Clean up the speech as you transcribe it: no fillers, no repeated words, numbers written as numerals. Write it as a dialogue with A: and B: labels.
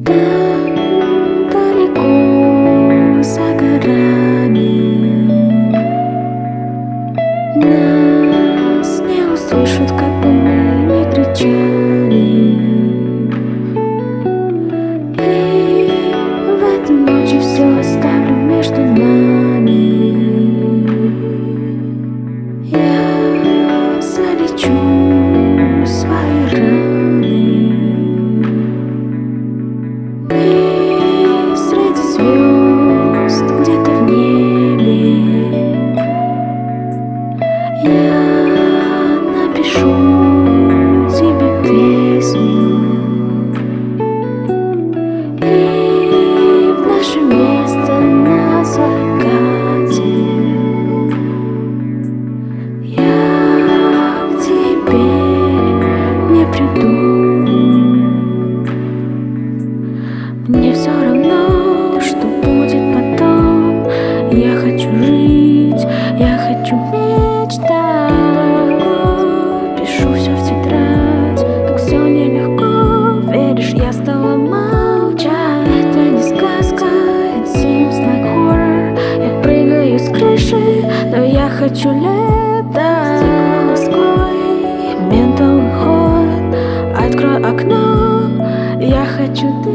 A: Там далеко за горами нас не услышат, как бы мы ни кричали. И в этой ночи все оставлю между нами. Я залечу свои раны. Мы среди звезд где-то в небе. Я напишу тебе песню, и в наше место на закате я к тебе не приду. Мне все равно, что будет потом. Я хочу жить, я хочу мечтать. Пишу все в тетрадь, как все нелегко. Веришь, я стала молчать. Это не сказка, it seems like horror. Я прыгаю с крыши, но я хочу летать. Стекло Москвой, ментовый ход. Открой окно, я хочу дышать.